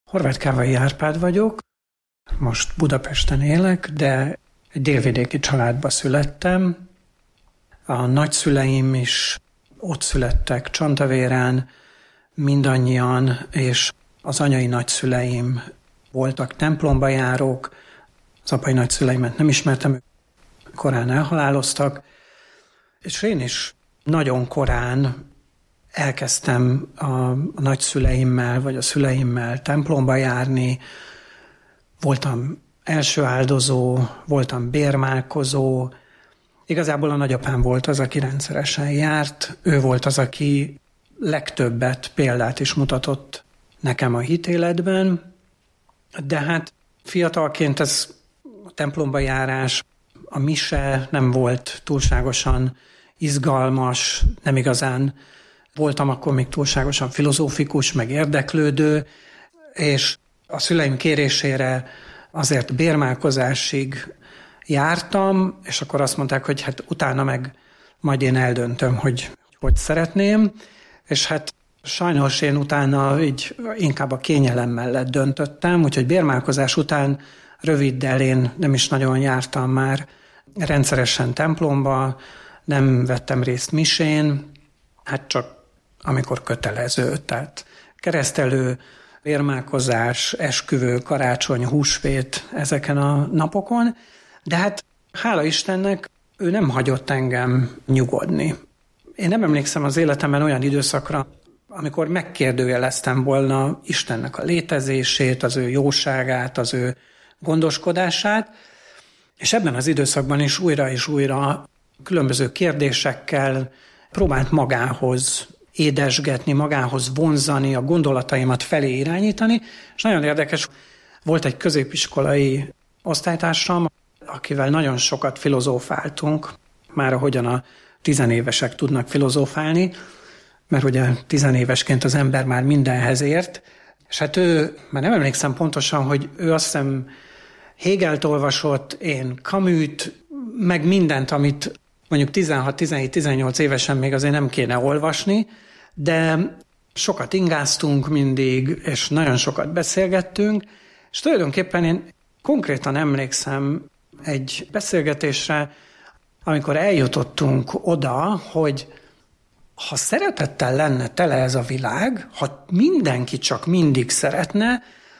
Horváth-Kávai Árpád vagyok, most Budapesten élek, de egy délvidéki családba születtem. A nagyszüleim is ott születtek Csantavérán, mindannyian, és az anyai nagyszüleim voltak templomba járók, az apai nagyszüleimet nem ismertem, korán elhaláloztak, és én is nagyon korán elkezdtem a nagyszüleimmel, vagy a szüleimmel templomba járni. Voltam első áldozó, voltam bérmálkozó. Igazából a nagyapám volt az, aki rendszeresen járt. Ő volt az, aki legtöbbet példát is mutatott nekem a hitéletben. De hát fiatalként ez a templomba járás, a mise nem volt túlságosan izgalmas, nem igazán voltam akkor még túlságosan filozófikus, meg érdeklődő, és a szüleim kérésére azért bérmálkozásig jártam, és akkor azt mondták, hogy hát utána meg majd én eldöntöm, hogy szeretném, és hát sajnos én utána így inkább a kényelem mellett döntöttem, úgyhogy bérmálkozás után röviddel én nem is nagyon jártam már rendszeresen templomba, nem vettem részt misén, hát csak amikor kötelező, tehát keresztelő, bérmálkozás, esküvő, karácsony, húsvét ezeken a napokon, de hát hála Istennek ő nem hagyott engem nyugodni. Én nem emlékszem az életemben olyan időszakra, amikor megkérdőjeleztem volna Istennek a létezését, az ő jóságát, az ő gondoskodását, és ebben az időszakban is újra és újra különböző kérdésekkel próbált magához édesgetni, magához vonzani, a gondolataimat felé irányítani, és nagyon érdekes, volt egy középiskolai osztálytársam, akivel nagyon sokat filozófáltunk, már ahogyan a tizenévesek tudnak filozófálni, mert ugye tizenévesként az ember már mindenhez ért, és hát ő, már nem emlékszem pontosan, hogy ő azt hiszem Hegelt olvasott, én Camus-t, meg mindent, amit mondjuk 16-17-18 évesen még azért nem kéne olvasni, de sokat ingáztunk mindig, és nagyon sokat beszélgettünk, és tulajdonképpen én konkrétan emlékszem egy beszélgetésre, amikor eljutottunk oda, hogy ha szeretettel lenne tele ez a világ, ha mindenki csak mindig szeretne,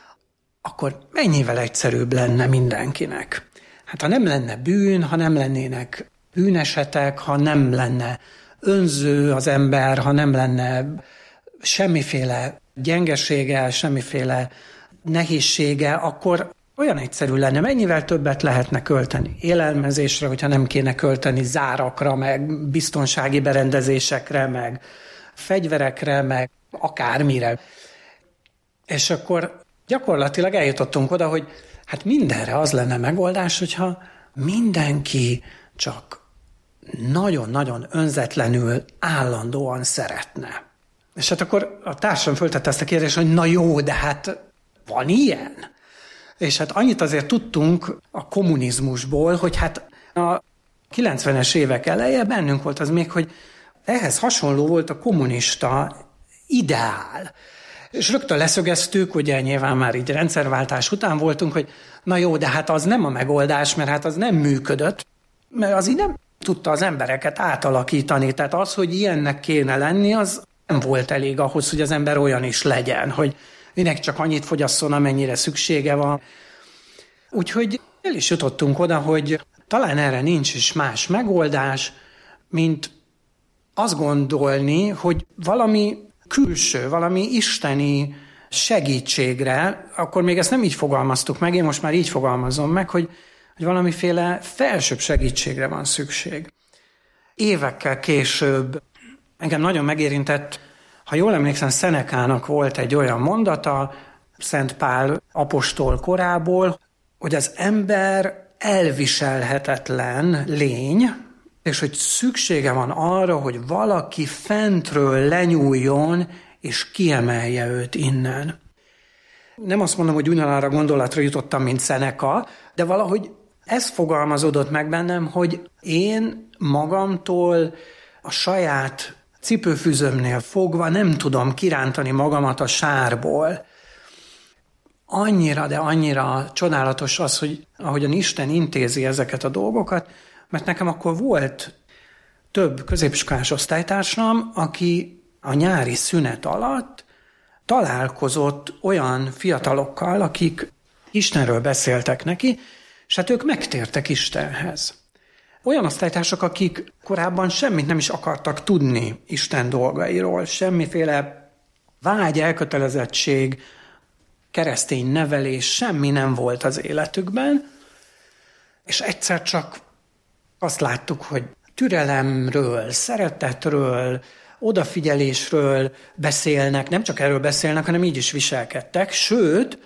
akkor mennyivel egyszerűbb lenne mindenkinek. Hát ha nem lenne bűn, ha nem lennének bűnesetek, ha nem lenne önző az ember, ha nem lenne semmiféle gyengesége, semmiféle nehézsége, akkor olyan egyszerű lenne, mennyivel többet lehetne költeni élelmezésre, hogyha nem kéne költeni zárakra, meg biztonsági berendezésekre, meg fegyverekre, meg akármire. És akkor gyakorlatilag eljutottunk oda, hogy hát mindenre az lenne megoldás, hogyha mindenki csak nagyon-nagyon önzetlenül, állandóan szeretne. És hát akkor a társam föltette ezt a kérdést, hogy na jó, de hát van ilyen? És hát annyit azért tudtunk a kommunizmusból, hogy hát a 90-es évek eleje bennünk volt az még, hogy ehhez hasonló volt a kommunista ideál. És rögtön leszögeztük, ugye nyilván már így rendszerváltás után voltunk, hogy na jó, de hát az nem a megoldás, mert hát az nem működött, mert az így nem tudta az embereket átalakítani. Tehát az, hogy ilyennek kéne lenni, az nem volt elég ahhoz, hogy az ember olyan is legyen, hogy minek csak annyit fogyasszon, amennyire szüksége van. Úgyhogy el is jutottunk oda, hogy talán erre nincs is más megoldás, mint azt gondolni, hogy valami külső, valami isteni segítségre, akkor még ezt nem így fogalmaztuk meg, én most már így fogalmazom meg, hogy valamiféle felsőbb segítségre van szükség. Évekkel később engem nagyon megérintett, ha jól emlékszem, Senekának volt egy olyan mondata, Szent Pál apostol korából, hogy az ember elviselhetetlen lény, és hogy szüksége van arra, hogy valaki fentről lenyúljon, és kiemelje őt innen. Nem azt mondom, hogy ugyanarra gondolatra jutottam, mint Seneca, de valahogy ez fogalmazódott meg bennem, hogy én magamtól a saját cipőfűzömnél fogva nem tudom kirántani magamat a sárból. annyira, de annyira csodálatos az, hogy ahogyan Isten intézi ezeket a dolgokat, mert nekem akkor volt több középiskolás osztálytársam, aki a nyári szünet alatt találkozott olyan fiatalokkal, akik Istenről beszéltek neki, és hát ők megtértek Istenhez. Olyan osztálytársak, akik korábban semmit nem is akartak tudni Isten dolgairól, semmiféle vágy, elkötelezettség, keresztény nevelés, semmi nem volt az életükben, és egyszer csak azt láttuk, hogy türelemről, szeretetről, odafigyelésről beszélnek, nem csak erről beszélnek, hanem így is viselkedtek, sőt,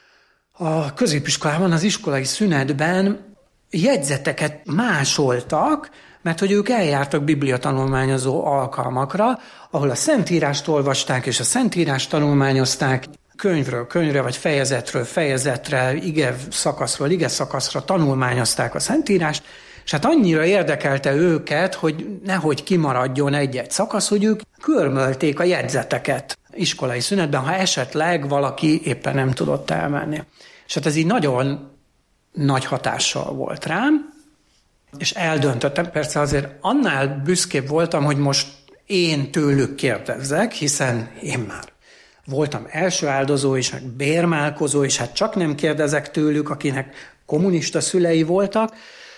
a középiskolában, az iskolai szünetben jegyzeteket másoltak, mert hogy ők eljártak bibliatanulmányozó alkalmakra, ahol a Szentírást olvasták, és a Szentírást tanulmányozták, könyvről könyvre, vagy fejezetről fejezetre, ige szakaszra tanulmányozták a Szentírást, és hát annyira érdekelte őket, hogy nehogy kimaradjon egy-egy szakasz, hogy ők körmölték a jegyzeteket iskolai szünetben, ha esetleg valaki éppen nem tudott elmenni. És hát ez így nagyon nagy hatással volt rám, és eldöntöttem, persze azért annál büszkébb voltam, hogy most én tőlük kérdezzek, hiszen én már voltam első áldozó is, meg bérmálkozó, és hát csak nem kérdezek tőlük, akinek kommunista szülei voltak,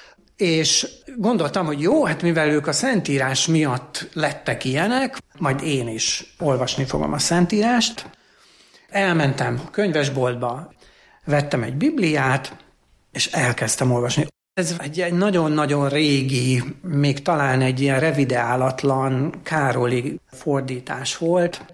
és gondoltam, hogy jó, hát mivel ők a Szentírás miatt lettek ilyenek, majd én is olvasni fogom a Szentírást. Elmentem a könyvesboltba, vettem egy Bibliát, és elkezdtem olvasni. Ez egy nagyon-nagyon régi, még talán egy ilyen revideálatlan károli fordítás volt,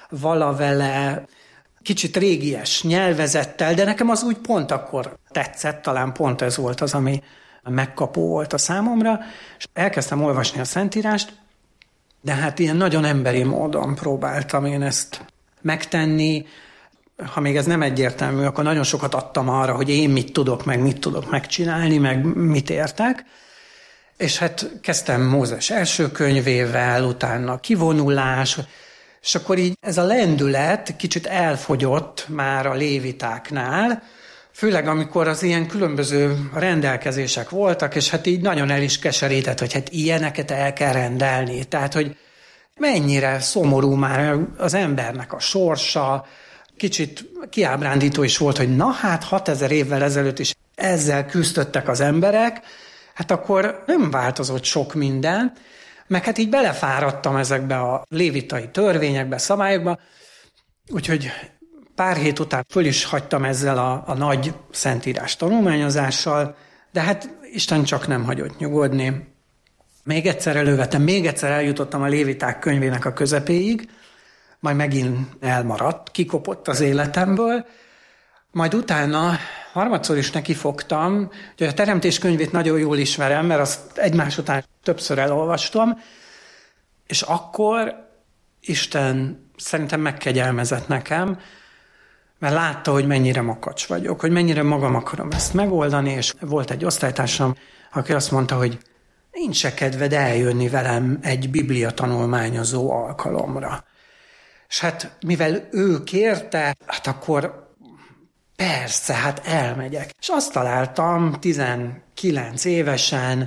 valavele kicsit régies nyelvezettel, de nekem az úgy pont akkor tetszett, talán pont ez volt az, ami megkapó volt a számomra, és elkezdtem olvasni a Szentírást, de hát ilyen nagyon emberi módon próbáltam én ezt megtenni. Ha még ez nem egyértelmű, akkor nagyon sokat adtam arra, hogy én mit tudok megcsinálni, meg mit értek. És hát kezdtem Mózes első könyvével, utána kivonulás, és akkor így ez a lendület kicsit elfogyott már a lévitáknál, főleg amikor az ilyen különböző rendelkezések voltak, és hát így nagyon el is keserített, hogy hát ilyeneket el kell rendelni. Tehát, hogy mennyire szomorú már az embernek a sorsa, kicsit kiábrándító is volt, hogy na hát 6000 évvel ezelőtt is ezzel küzdöttek az emberek, hát akkor nem változott sok minden, meg hát így belefáradtam ezekbe a lévitai törvényekbe, szabályokba, úgyhogy pár hét után föl is hagytam ezzel a nagy Szentírás tanulmányozással, de hát Isten csak nem hagyott nyugodni. Még egyszer elővettem, még egyszer eljutottam a Léviták könyvének a közepéig, majd megint elmaradt, kikopott az életemből, majd utána harmadszor is nekifogtam, hogy a Teremtés könyvét nagyon jól ismerem, mert azt egymás után többször elolvastam, és akkor Isten szerintem megkegyelmezett nekem, mert látta, hogy mennyire makacs vagyok, hogy mennyire magam akarom ezt megoldani, és volt egy osztálytársam, aki azt mondta, hogy nincs se kedved eljönni velem egy biblia tanulmányozó alkalomra. És hát mivel ő kérte, hát akkor persze, hát elmegyek. És azt találtam 19 évesen,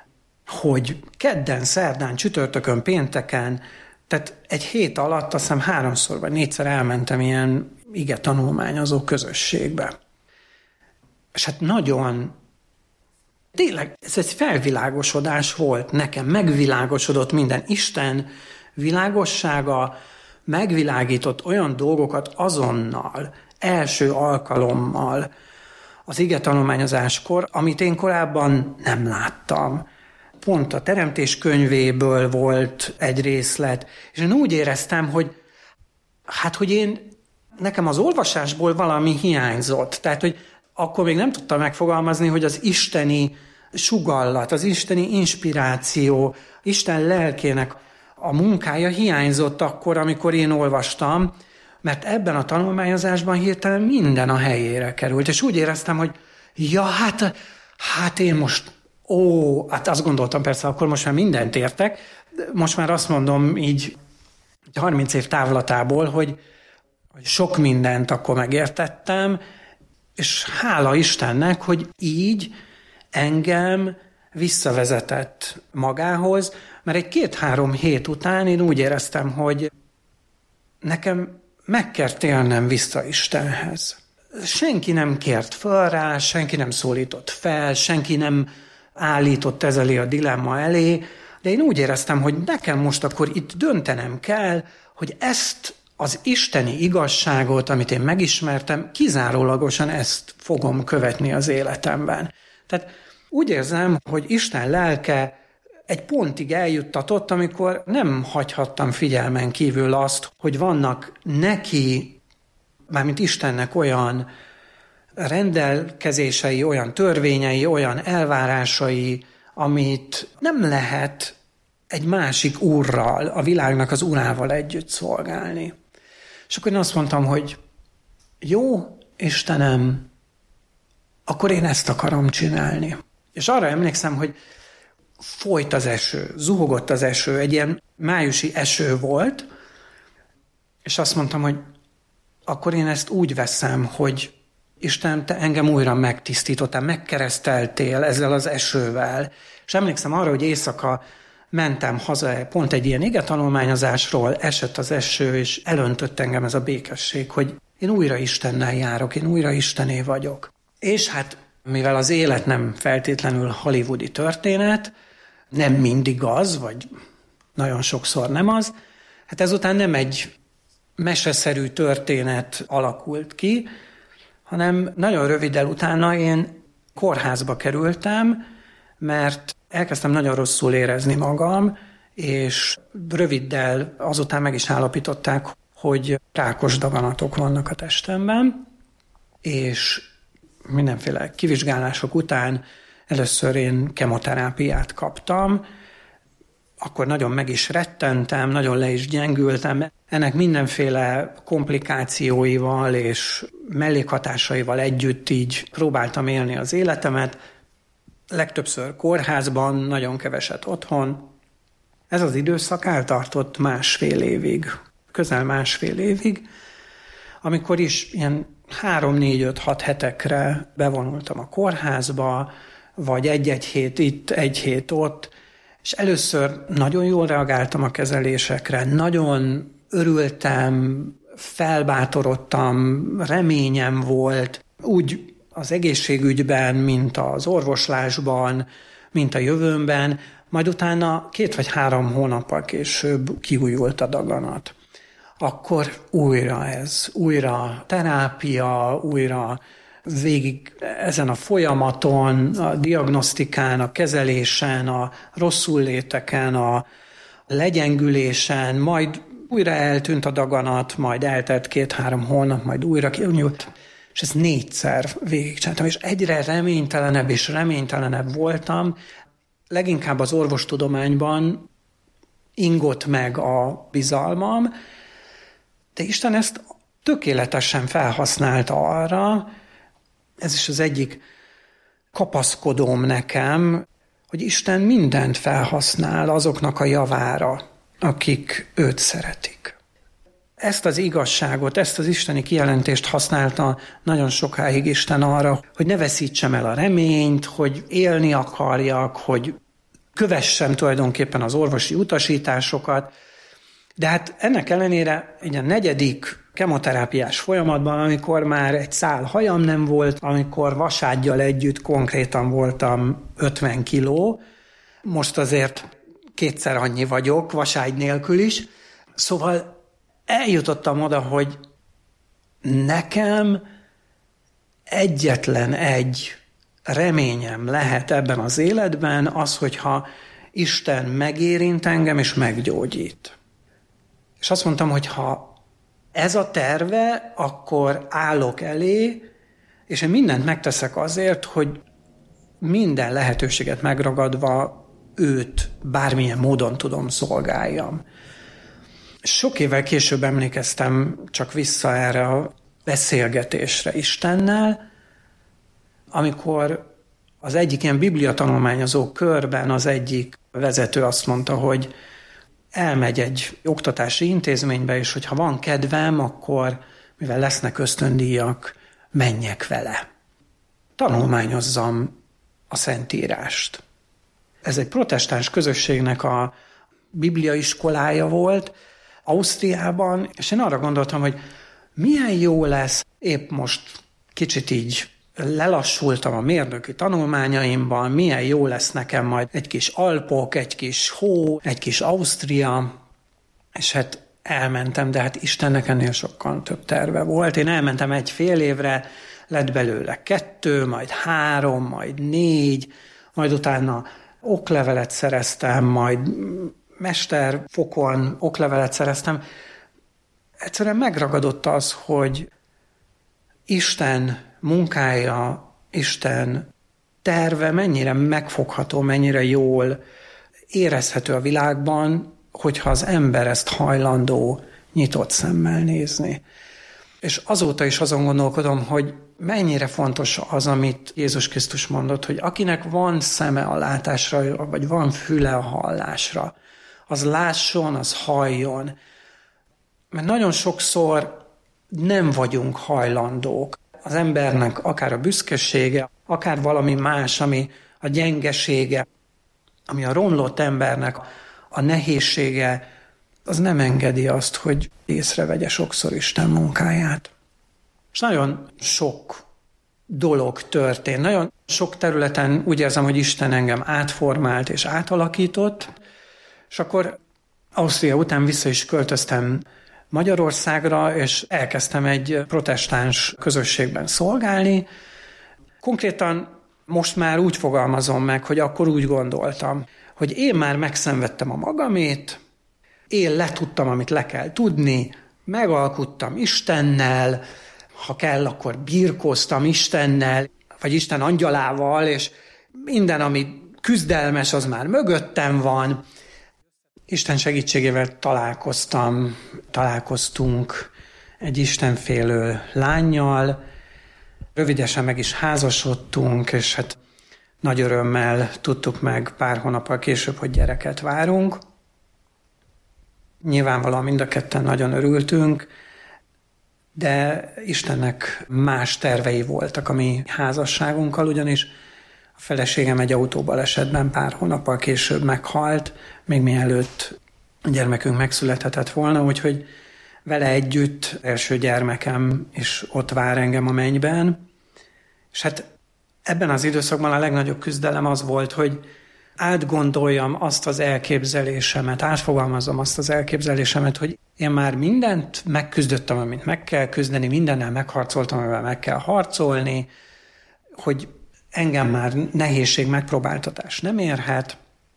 hogy kedden, szerdán, csütörtökön, pénteken, tehát egy hét alatt azt hiszem 3-szor vagy 4-szer elmentem ilyen ige tanulmányozó közösségbe. És hát nagyon, tényleg ez egy felvilágosodás volt nekem, megvilágosodott minden. Isten világossága megvilágított olyan dolgokat azonnal, első alkalommal az ige tanulmányozáskor, amit én korábban nem láttam. Pont a Teremtés könyvéből volt egy részlet, és én úgy éreztem, hogy nekem az olvasásból valami hiányzott. Tehát, hogy akkor még nem tudtam megfogalmazni, hogy az isteni sugallat, az isteni inspiráció, Isten lelkének a munkája hiányzott akkor, amikor én olvastam, mert ebben a tanulmányozásban hirtelen minden a helyére került. És úgy éreztem, hogy hát én most, hát azt gondoltam persze, akkor most már mindent értek, most már azt mondom így 30 év távlatából, hogy sok mindent akkor megértettem, és hála Istennek, hogy így engem visszavezetett magához, mert egy 2-3 hét után én úgy éreztem, hogy nekem meg kell térnem vissza Istenhez. Senki nem kért föl rá, senki nem szólított fel, senki nem állított ez elé a dilemma elé, de én úgy éreztem, hogy nekem most akkor itt döntenem kell, hogy ezt az isteni igazságot, amit én megismertem, kizárólagosan ezt fogom követni az életemben. Tehát úgy érzem, hogy Isten lelke egy pontig eljuttatott, amikor nem hagyhattam figyelmen kívül azt, hogy vannak neki, mármint Istennek olyan rendelkezései, olyan törvényei, olyan elvárásai, amit nem lehet egy másik úrral, a világnak az urával együtt szolgálni. És akkor én azt mondtam, hogy jó, Istenem, akkor én ezt akarom csinálni. És arra emlékszem, hogy folyt az eső, zuhogott az eső, egy ilyen májusi eső volt, és azt mondtam, hogy akkor én ezt úgy veszem, hogy Isten, te engem újra megtisztítottál, megkereszteltél ezzel az esővel. És emlékszem arra, hogy éjszaka mentem haza pont egy ilyen igetanulmányozásról, esett az eső, és elöntött engem ez a békesség, hogy én újra Istennel járok, én újra Istené vagyok. És hát, mivel az élet nem feltétlenül hollywoodi történet, nem mindig az, vagy nagyon sokszor nem az, hát ezután nem egy meseszerű történet alakult ki, hanem nagyon röviddel utána én kórházba kerültem, mert elkezdtem nagyon rosszul érezni magam, és röviddel azután meg is állapították, hogy rákos daganatok vannak a testemben, és mindenféle kivizsgálások után először én kemoterápiát kaptam, akkor nagyon meg is rettentem, nagyon le is gyengültem. Ennek mindenféle komplikációival és mellékhatásaival együtt így próbáltam élni az életemet. Legtöbbször kórházban, nagyon keveset otthon. Ez az időszak eltartott 1,5 évig, közel 1,5 évig, amikor is ilyen 3-4-5-6 hetekre bevonultam a kórházba, vagy egy-egy hét itt, egy hét ott, és először nagyon jól reagáltam a kezelésekre, nagyon örültem, felbátorodtam, reményem volt, úgy az egészségügyben, mint az orvoslásban, mint a jövőmben, majd utána 2 vagy 3 hónappal később kiújult a daganat. Akkor újra terápia, újra végig ezen a folyamaton, a diagnosztikán, a kezelésen, a rosszulléteken, a legyengülésen, majd újra eltűnt a daganat, majd eltelt 2-3 hónap, majd újra kiújult. És ezt 4-szer végigcsináltam, és egyre reménytelenebb és reménytelenebb voltam. Leginkább az orvostudományban ingott meg a bizalmam, de Isten ezt tökéletesen felhasználta arra, ez is az egyik kapaszkodóm nekem, hogy Isten mindent felhasznál azoknak a javára, akik őt szeretik. Ezt az igazságot, ezt az isteni kijelentést használta nagyon sokáig Isten arra, hogy ne veszítsem el a reményt, hogy élni akarjak, hogy kövessem tulajdonképpen az orvosi utasításokat. De hát ennek ellenére egy a 4. kemoterápiás folyamatban, amikor már egy szál hajam nem volt, amikor vasárgyal együtt konkrétan voltam 50 kiló, most azért 2-szer annyi vagyok, vaságy nélkül is. Szóval eljutottam oda, hogy nekem egyetlen egy reményem lehet ebben az életben az, hogyha Isten megérint engem és meggyógyít. És azt mondtam, hogy ha ez a terve, akkor állok elé, és én mindent megteszek azért, hogy minden lehetőséget megragadva őt bármilyen módon tudom szolgáljam. Sok évvel később emlékeztem csak vissza erre a beszélgetésre Istennel, amikor az egyik ilyen bibliatanulmányozó körben az egyik vezető azt mondta, hogy elmegy egy oktatási intézménybe, és hogyha van kedvem, akkor mivel lesznek ösztöndíjak, menjek vele. Tanulmányozzam a Szentírást. Ez egy protestáns közösségnek a bibliaiskolája volt Ausztriában, és én arra gondoltam, hogy milyen jó lesz, épp most kicsit így lelassultam a mérnöki tanulmányaimban, milyen jó lesz nekem majd egy kis Alpok, egy kis hó, egy kis Ausztria, és hát elmentem, de hát Istennek ennél sokkal több terve volt. Én elmentem 1,5 évre, lett belőle 2, majd 3, majd 4, majd utána oklevelet szereztem, majd mesterfokon oklevelet szereztem. Egyszerűen megragadott az, hogy Isten munkája, Isten terve mennyire megfogható, mennyire jól érezhető a világban, hogyha az ember ezt hajlandó nyitott szemmel nézni. És azóta is azon gondolkodom, hogy mennyire fontos az, amit Jézus Krisztus mondott, hogy akinek van szeme a látásra, vagy van füle a hallásra, az lásson, az halljon. Mert nagyon sokszor nem vagyunk hajlandók. Az embernek akár a büszkesége, akár valami más, ami a gyengesége, ami a romlott embernek a nehézsége, az nem engedi azt, hogy észrevegye sokszor Isten munkáját. És nagyon sok dolog történt. Nagyon sok területen úgy érzem, hogy Isten engem átformált és átalakított, és akkor Ausztria után vissza is költöztem Magyarországra, és elkezdtem egy protestáns közösségben szolgálni. Konkrétan most már úgy fogalmazom meg, hogy akkor úgy gondoltam, hogy én már megszenvedtem a magamét, én letudtam, amit le kell tudni, megalkuttam Istennel, ha kell, akkor birkóztam Istennel, vagy Isten angyalával, és minden, ami küzdelmes, az már mögöttem van. Isten segítségével találkoztunk egy istenfélő lánnyal, rövidesen meg is házasodtunk, és hát nagy örömmel tudtuk meg pár hónappal később, hogy gyereket várunk. Nyilvánvalóan mind a ketten nagyon örültünk, de Istennek más tervei voltak a mi házasságunkkal, ugyanis a feleségem egy autóbalesetben pár hónappal később meghalt, még mielőtt a gyermekünk megszülethetett volna, úgyhogy vele együtt első gyermekem is ott vár engem a mennyben. És hát ebben az időszakban a legnagyobb küzdelem az volt, hogy átgondoljam azt az elképzelésemet, átfogalmazom azt az elképzelésemet, hogy én már mindent megküzdöttem, amit meg kell küzdeni, mindennel megharcoltam, amivel meg kell harcolni, hogy engem már nehézség, megpróbáltatás nem érhet,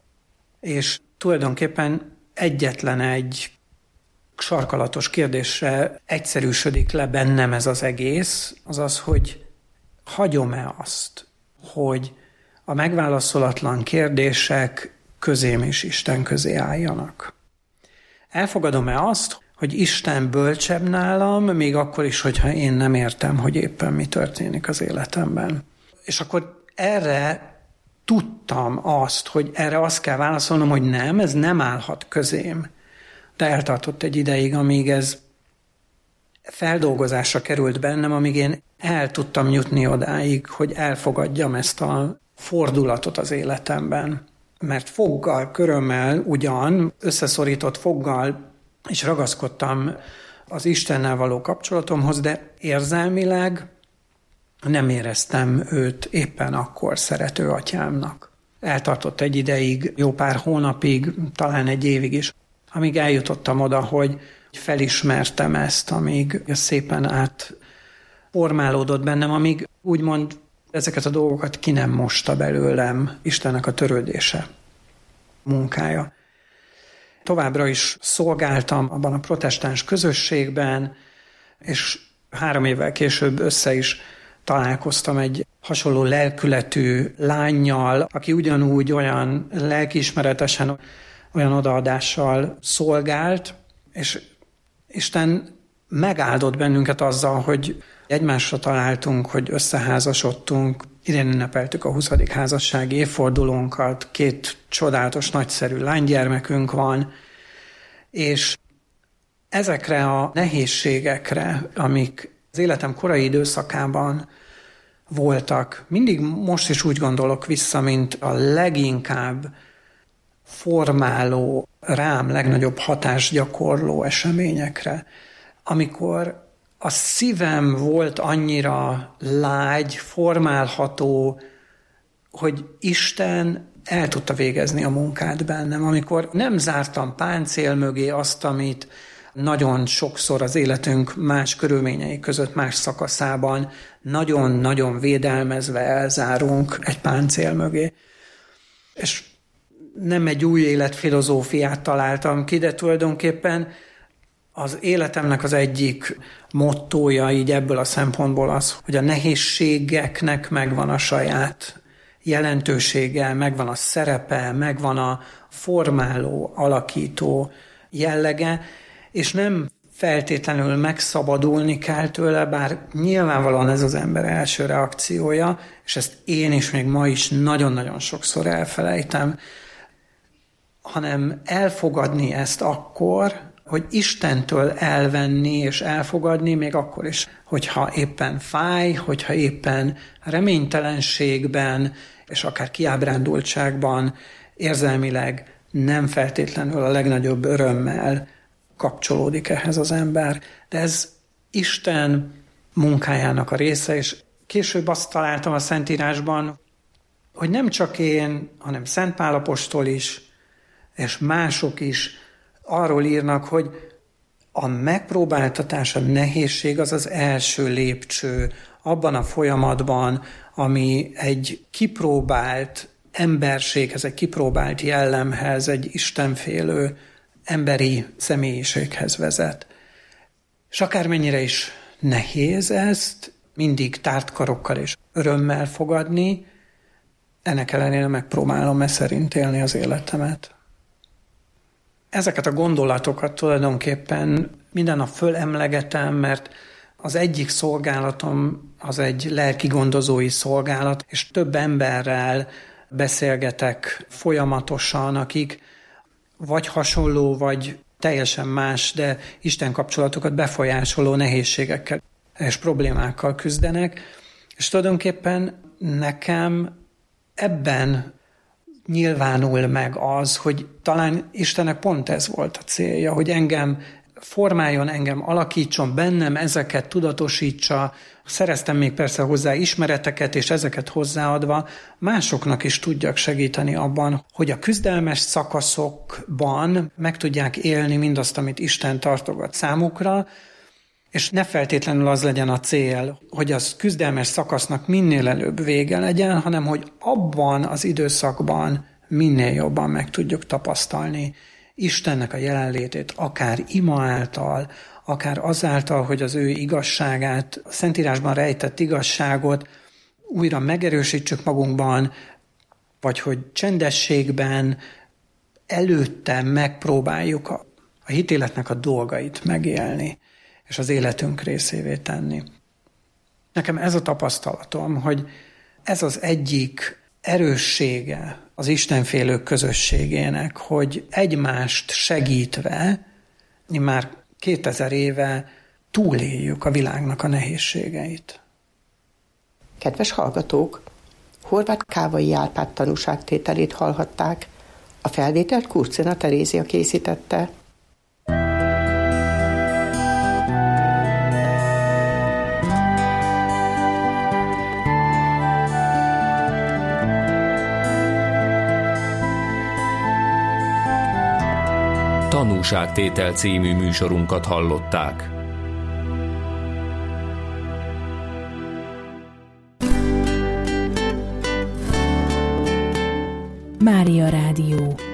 és tulajdonképpen egyetlen egy sarkalatos kérdésre egyszerűsödik le bennem ez az egész, az az, hogy hagyom-e azt, hogy a megválaszolatlan kérdések közém és Isten közé álljanak. Elfogadom-e azt, hogy Isten bölcsebb nálam, még akkor is, hogyha én nem értem, hogy éppen mi történik az életemben. És akkor erre tudtam azt, hogy erre azt kell válaszolnom, hogy nem, ez nem állhat közém. De eltartott egy ideig, amíg ez feldolgozásra került bennem, amíg én el tudtam jutni odáig, hogy elfogadjam ezt a fordulatot az életemben. Mert foggal, körömmel ugyan, összeszorított foggal is ragaszkodtam az Istennel való kapcsolatomhoz, de érzelmileg nem éreztem őt éppen akkor szerető atyámnak. Eltartott egy ideig, jó pár hónapig, talán egy évig is, amíg eljutottam oda, hogy felismertem ezt, amíg ez szépen átformálódott bennem, amíg úgymond ezeket a dolgokat ki nem mosta belőlem Istennek a törődése, munkája. Továbbra is szolgáltam abban a protestáns közösségben, és 3 évvel később össze is találkoztam egy hasonló lelkületű lánnyal, aki ugyanúgy olyan lelkiismeretesen, olyan odaadással szolgált, és Isten megáldott bennünket azzal, hogy egymásra találtunk, hogy összeházasodtunk. Idén ünnepeltük a 20. házassági évfordulónkat, 2 csodálatos, nagyszerű lánygyermekünk van, és ezekre a nehézségekre, amik az életem korai időszakában voltak, mindig most is úgy gondolok vissza, mint a leginkább formáló, rám legnagyobb hatásgyakorló eseményekre, amikor a szívem volt annyira lágy, formálható, hogy Isten el tudta végezni a munkát bennem, amikor nem zártam páncél mögé azt, amit nagyon sokszor az életünk más körülményei között, más szakaszában nagyon-nagyon védelmezve elzárunk egy páncél mögé. És nem egy új életfilozófiát találtam ki, de tulajdonképpen az életemnek az egyik mottója így ebből a szempontból az, hogy a nehézségeknek megvan a saját jelentősége, megvan a szerepe, megvan a formáló, alakító jellege, és nem feltétlenül megszabadulni kell tőle, bár nyilvánvalóan ez az ember első reakciója, és ezt én is még ma is nagyon-nagyon sokszor elfelejtem, hanem elfogadni ezt akkor, hogy Istentől elvenni és elfogadni, még akkor is, hogyha éppen fáj, hogyha éppen reménytelenségben, és akár kiábrándultságban érzelmileg nem feltétlenül a legnagyobb örömmel kapcsolódik ehhez az ember. De ez Isten munkájának a része, és később azt találtam a Szentírásban, hogy nem csak én, hanem Szent Pál apostol is, és mások is arról írnak, hogy a megpróbáltatás, a nehézség az az első lépcső abban a folyamatban, ami egy kipróbált emberséghez, egy kipróbált jellemhez, egy istenfélő emberi személyiséghez vezet. És akármennyire is nehéz ezt mindig tárt karokkal és örömmel fogadni, ennek ellenére megpróbálom szerint élni az életemet. Ezeket a gondolatokat tulajdonképpen minden nap fölemlegetem, mert az egyik szolgálatom az egy lelki gondozói szolgálat, és több emberrel beszélgetek folyamatosan, akik vagy hasonló, vagy teljesen más, de Isten kapcsolatokat befolyásoló nehézségekkel és problémákkal küzdenek, és tulajdonképpen nekem ebben nyilvánul meg az, hogy talán Istennek pont ez volt a célja, hogy engem formáljon, engem alakítson, bennem ezeket tudatosítsa. Szereztem még persze hozzá ismereteket, és ezeket hozzáadva másoknak is tudjak segíteni abban, hogy a küzdelmes szakaszokban meg tudják élni mindazt, amit Isten tartogat számukra, és ne feltétlenül az legyen a cél, hogy az küzdelmes szakasznak minél előbb vége legyen, hanem hogy abban az időszakban minél jobban meg tudjuk tapasztalni Istennek a jelenlétét, akár ima által, akár azáltal, hogy az ő igazságát, a Szentírásban rejtett igazságot újra megerősítsük magunkban, vagy hogy csendességben előtte megpróbáljuk a hitéletnek a dolgait megélni, és az életünk részévé tenni. Nekem ez a tapasztalatom, hogy ez az egyik erőssége az istenfélők közösségének, hogy egymást segítve, már 2000 éve túléljük a világnak a nehézségeit. Kedves hallgatók, Horváth Kávai Árpád tanúságtételét hallhatták. A felvételt Kurcina Terézia készítette. Tanúságtétel című műsorunkat hallották. Mária Rádió.